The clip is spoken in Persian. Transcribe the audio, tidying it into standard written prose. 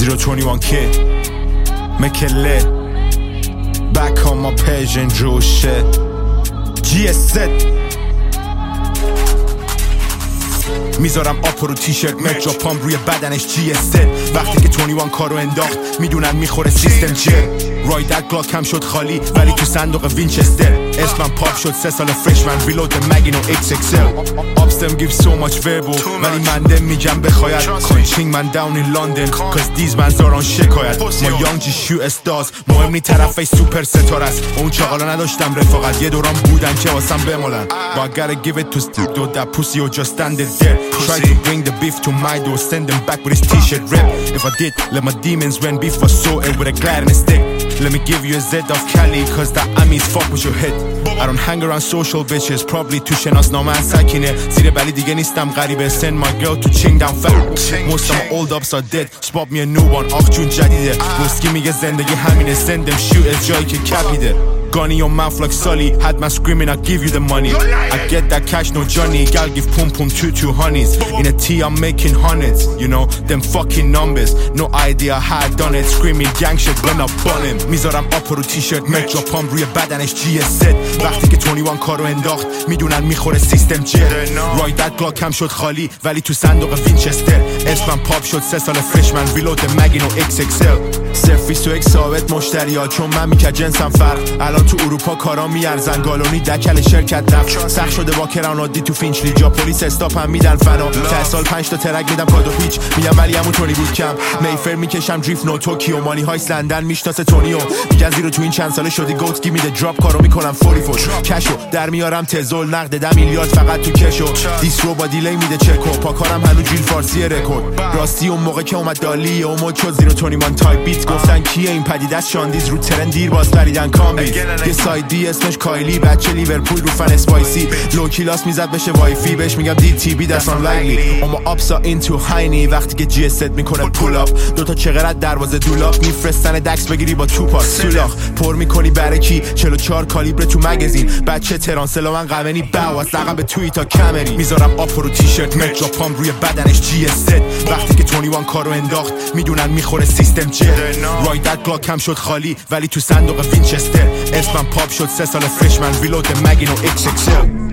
021 kid McKinley back on my page and drew shit GS میذارم آپو رو تیشرت مترو پام روی بدنش GS وقتی که 21 کارو انداخت میدونن میخوره سیستم چیه رایدر گلاک هم شد خالی ولی تو صندوق وینچستر اسمم پاپ شد 3 سال فرشمن ریلود مگینو XXL Obstem give so much verbal ولی من دم میگم بخواید کانچینگ من down in London cause these mans are on شکایت ما یانگ جی شو استاز مهم نی طرفش سوپر ستاره است اون چاقالا نداشتم رفاقت یه دوران بودن که واسم بمالن but I gotta give it to do that pussy or just stand it there try to bring the beef to my door send them back with his t-shirt rip if I did let my demons when beef was sorted with a glad and a stick let me give you a Z of Cali cause that Amis fuck with your head I don't hang around social bitches probably تو شناسنامه سکینه زیر بلی دیگه نیستم غریبه send my girl to ching down fat most of my old ups are dead spot me a new one آخ جون جدیده وسکی میگه زندگی همینه send them shooters جایی که کپیده Gun in your mouth like Sully Had man screaming I give you the money I get that cash no Johnny Gal give pum pum two honeys In a T I'm making hundreds You know them fucking numbers No idea how I done it Screaming gang shit when I bun him میذارم آپو رو تیشرت مترو پام روی بدنش GS وقتی که 21 کارو انداخت میدونن میخوره سیستم چیه رایدر گلاک هم شد خالی ولی تو صندوق وینچستر اسمم پاپ شد 3 سال فرشمن ریلود مگینو XXL سرفیس تو یک ثابت مشتریا چون من میکرد جنسم فرق الان تو اروپا کارا میارزن گالونی دکل شرکت رفت سخت شده با کران عادی تو فینچلی جا پلیس استاپ هم میدن فنا تا سال 5 تا ترک میدم کادو پیچ میگم ولی همونطوری بود کم میفر میکشم دریفت نو توکیو مانی هایس لندن میشناسه تونیو میگن زیرو تو این چند ساله شدی گوت میده دراپ کارو میکنم فوری کشو در میارم تزول نقد 10 میلیارد فقط تو کشو دیسرو با دیلی میده چکو پا کارم هنوز جیل فارسی رکورد راستی اون موقع که اومد دالی و مود شد 021 تایپ بیت گفتن کیه این پدیده است شاندیز رو ترند دیر باز بریدن کامبی یه سایدی اسمش کایلی بچه لیورپول رو فن اسپایسی لو کلاس میزد بشه وایفی بهش میگم دی تی بی دست آن لایلی اما اپسا اینتو هاینی وقتی که جی اس میکنه پول اپ دوتا چقرت دروازه دولاپ میفرستن دکس بگیری با تو پاس سولاخ پر میکنی برای کی 44 کالیبر تو مگزین بچه ترانسلا من قمنی باواس لقب توی تا کمری میذارم آپو رو تیشرت مترو پام روی بدنش جی اس وقتی که 21 کارو انداخت میدونن میخوره سیستم چیه رایدر گلاک هم شد خالی ولی تو صندوق وینچستر اسمم پاپ شد 3 سال فرشمن ریلود مگینو XXL